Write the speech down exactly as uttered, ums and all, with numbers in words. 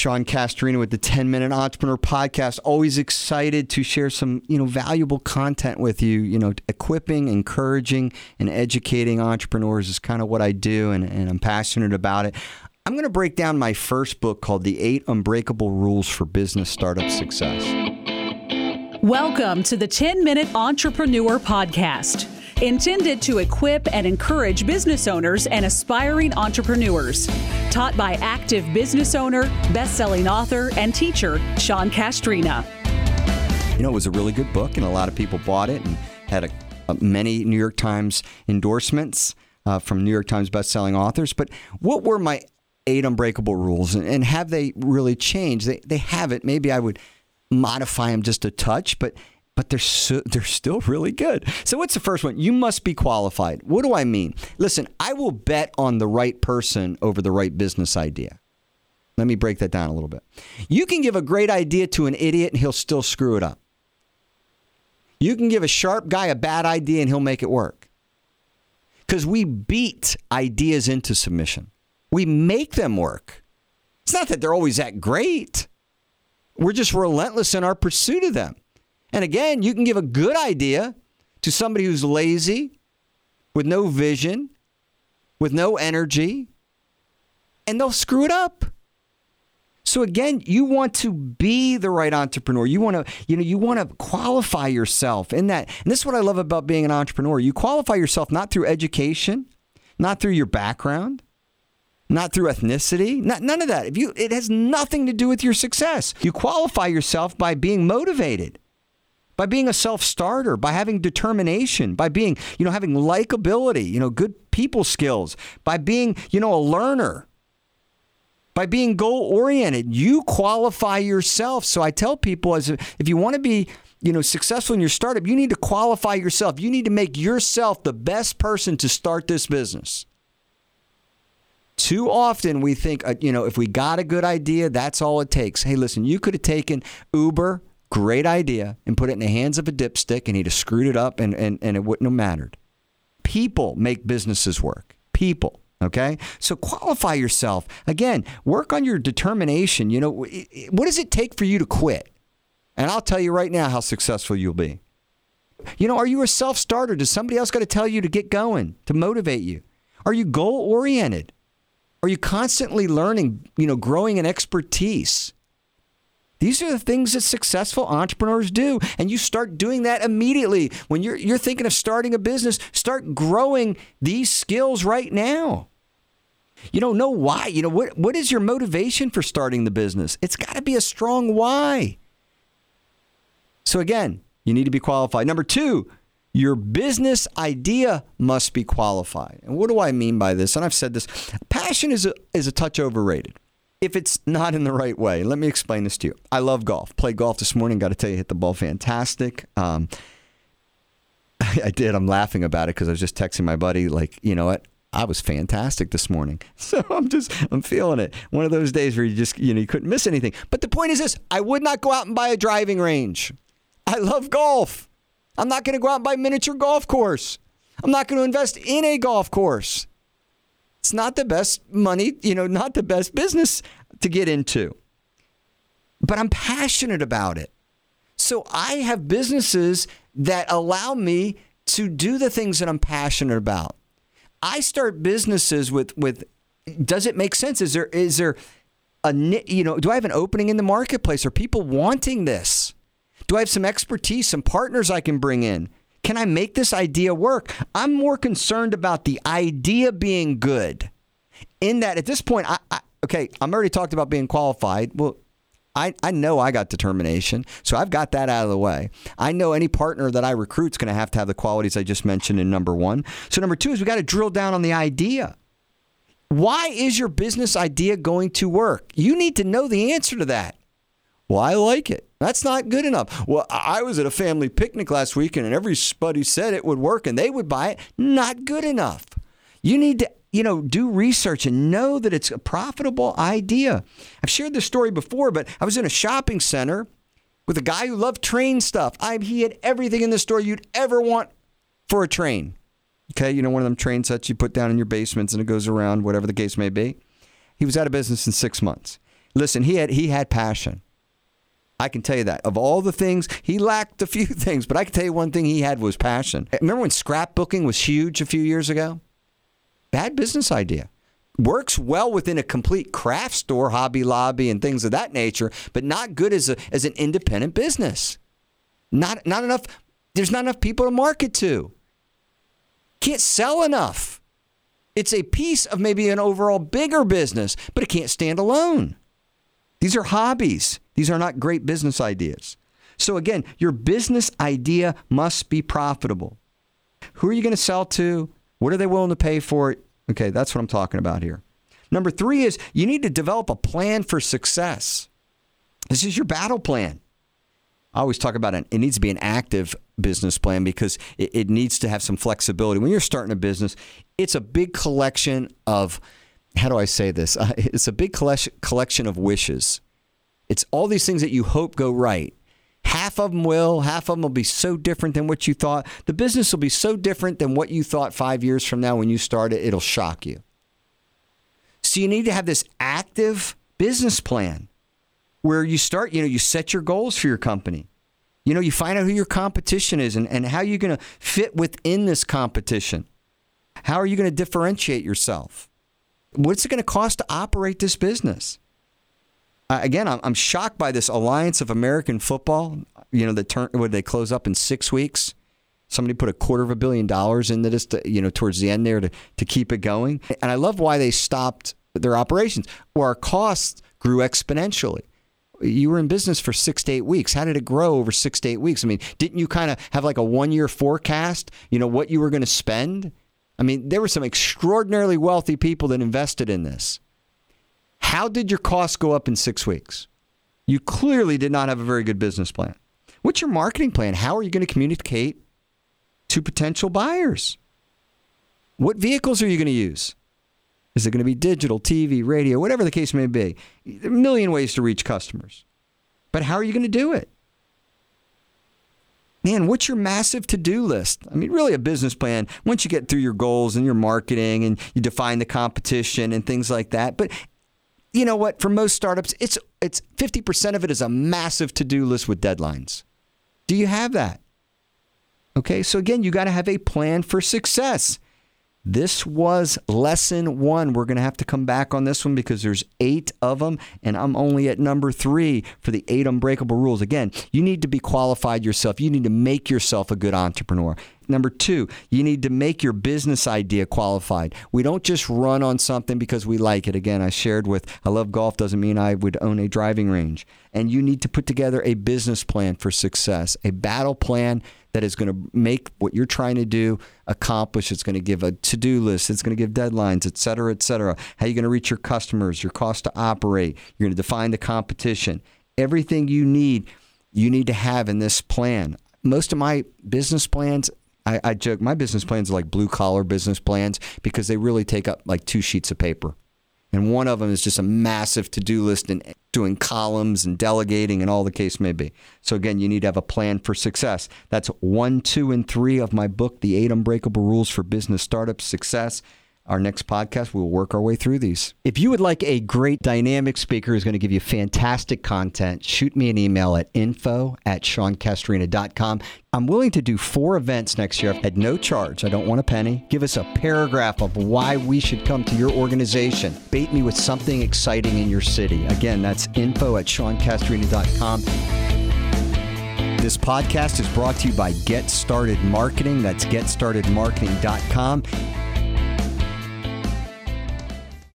Sean Castrina with the ten minute Entrepreneur Podcast. Always excited to share some, you know, valuable content with you. You know, equipping, encouraging, and educating entrepreneurs is kind of what I do, and, and I'm passionate about it. I'm going to break down my first book called The Eight Unbreakable Rules for Business Startup Success. Welcome to the ten minute Entrepreneur Podcast, intended to equip and encourage business owners and aspiring entrepreneurs. Taught by active business owner, best-selling author, and teacher, Sean Castrina. You know, it was a really good book, and a lot of people bought it and had a, a, many New York Times endorsements uh, from New York Times best-selling authors. But what were my eight unbreakable rules, and, and have they really changed? They, they haven't. Maybe I would modify them just a touch, but but they're so, they're still really good. So what's the first one? You must be qualified. What do I mean? Listen, I will bet on the right person over the right business idea. Let me break that down a little bit. You can give a great idea to an idiot and he'll still screw it up. You can give a sharp guy a bad idea and he'll make it work. Because we beat ideas into submission. We make them work. It's not that they're always that great. We're just relentless in our pursuit of them. And again, you can give a good idea to somebody who's lazy, with no vision, with no energy, and they'll screw it up. So again, you want to be the right entrepreneur. You want to, you know, you want to qualify yourself in that. And this is what I love about being an entrepreneur. You qualify yourself not through education, not through your background, not through ethnicity, not, none of that. If you, it has nothing to do with your success. You qualify yourself by being motivated, by being a self-starter, by having determination, by being, you know, having likability, you know, good people skills, by being, you know, a learner, by being goal-oriented. You qualify yourself. So I tell people, as a, if you want to be, you know, successful in your startup, you need to qualify yourself. You need to make yourself the best person to start this business. Too often we think, uh, you know, if we got a good idea, that's all it takes. Hey, listen, you could have taken Uber, great idea, and put it in the hands of a dipstick, and he'd have screwed it up, and, and, and it wouldn't have mattered. People make businesses work. People, okay? So qualify yourself. Again, work on your determination. You know, what does it take for you to quit? And I'll tell you right now how successful you'll be. You know, are you a self-starter? Does somebody else got to tell you to get going, to motivate you? Are you goal-oriented? Are you constantly learning, you know, growing in expertise? These are the things that successful entrepreneurs do. And you start doing that immediately. When you're you're thinking of starting a business, start growing these skills right now. You don't know why. You know, what what is your motivation for starting the business? It's got to be a strong why. So again, you need to be qualified. Number two, your business idea must be qualified. And what do I mean by this? And I've said this, passion is a, is a touch overrated if it's not in the right way. Let me explain this to you. I love golf. Played golf this morning. Got to tell you, hit the ball fantastic. Um, I, I did. I'm laughing about it because I was just texting my buddy, like, you know what? I was fantastic this morning. So I'm just, I'm feeling it. One of those days where you just, you know, you couldn't miss anything. But the point is this, I would not go out and buy a driving range. I love golf. I'm not going to go out and buy a miniature golf course. I'm not going to invest in a golf course. It's not the best money, you know, not the best business to get into. But I'm passionate about it. So I have businesses that allow me to do the things that I'm passionate about. I start businesses with, with does it make sense? Is there, is there a, you know, do I have an opening in the marketplace? Are people wanting this? Do I have some expertise, some partners I can bring in? Can I make this idea work? I'm more concerned about the idea being good. In that, at this point, I, I okay, I'm already talked about being qualified. Well, I, I know I got determination, so I've got that out of the way. I know any partner that I recruit is going to have to have the qualities I just mentioned in number one. So number two is we got to drill down on the idea. Why is your business idea going to work? You need to know the answer to that. Well, I like it. That's not good enough. Well, I was at a family picnic last weekend and everybody said it would work and they would buy it. Not good enough. You need to, you know, do research and know that it's a profitable idea. I've shared this story before, but I was in a shopping center with a guy who loved train stuff. I, he had everything in the store you'd ever want for a train. Okay, you know, one of them train sets you put down in your basements and it goes around, whatever the case may be. He was out of business in six months. Listen, he had he had passion. I can tell you that. Of all the things, he lacked a few things, but I can tell you one thing he had was passion. Remember when scrapbooking was huge a few years ago? Bad business idea. Works well within a complete craft store, Hobby Lobby, and things of that nature, but not good as a as an independent business. Not not enough. There's not enough people to market to. Can't sell enough. It's a piece of maybe an overall bigger business, but it can't stand alone. These are hobbies. These are not great business ideas. So again, your business idea must be profitable. Who are you going to sell to? What are they willing to pay for it? Okay, that's what I'm talking about here. Number three is you need to develop a plan for success. This is your battle plan. I always talk about it. It needs to be an active business plan because it, it needs to have some flexibility. When you're starting a business, it's a big collection of, how do I say this? Uh, it's a big collection collection of wishes. It's all these things that you hope go right. Half of them will. Half of them will be so different than what you thought. The business will be so different than what you thought five years from now when you start it. It'll shock you. So you need to have this active business plan where you start, you know, you set your goals for your company. You know, you find out who your competition is and, and how you're going to fit within this competition. How are you going to differentiate yourself? What's it going to cost to operate this business? Uh, again, I'm, I'm shocked by this Alliance of American Football, you know, that turn, where they close up in six weeks. Somebody put a quarter of a billion dollars into this, to, you know, towards the end there to, to keep it going. And I love why they stopped their operations, where our costs grew exponentially. You were in business for six to eight weeks. How did it grow over six to eight weeks? I mean, didn't you kind of have like a one-year forecast, you know, what you were going to spend? I mean, there were some extraordinarily wealthy people that invested in this. How did your costs go up in six weeks? You clearly did not have a very good business plan. What's your marketing plan? How are you going to communicate to potential buyers? What vehicles are you going to use? Is it going to be digital, T V, radio, whatever the case may be? There are a million ways to reach customers. But how are you going to do it? Man, what's your massive to-do list? I mean, really a business plan, once you get through your goals and your marketing and you define the competition and things like that. But you know what? For most startups, it's it's fifty percent of it is a massive to-do list with deadlines. Do you have that? Okay, so again, you got to have a plan for success. This was lesson one. We're going to have to come back on this one because there's eight of them, and I'm only at number three for the eight unbreakable rules. Again, you need to be qualified yourself. You need to make yourself a good entrepreneur. Number two, you need to make your business idea qualified. We don't just run on something because we like it. Again, I shared with, I love golf doesn't mean I would own a driving range. And you need to put together a business plan for success, a battle plan that is going to make what you're trying to do accomplish. It's going to give a to-do list. It's going to give deadlines, et cetera, et cetera. How are you going to reach your customers, your cost to operate? You're going to define the competition. Everything you need, you need to have in this plan. Most of my business plans, I, I joke, my business plans are like blue-collar business plans because they really take up like two sheets of paper. And one of them is just a massive to-do list and doing columns and delegating and all the case may be. So again, you need to have a plan for success. That's one, two, and three of my book, The Eight Unbreakable Rules for Business Startup Success. Our next podcast, we will work our way through these. If you would like a great dynamic speaker who's going to give you fantastic content, shoot me an email at info at sean castorina dot com. I'm willing to do four events next year at no charge. I don't want a penny. Give us a paragraph of why we should come to your organization. Bait me with something exciting in your city. Again, that's info at sean castorina dot com. This podcast is brought to you by Get Started Marketing. That's get started marketing dot com.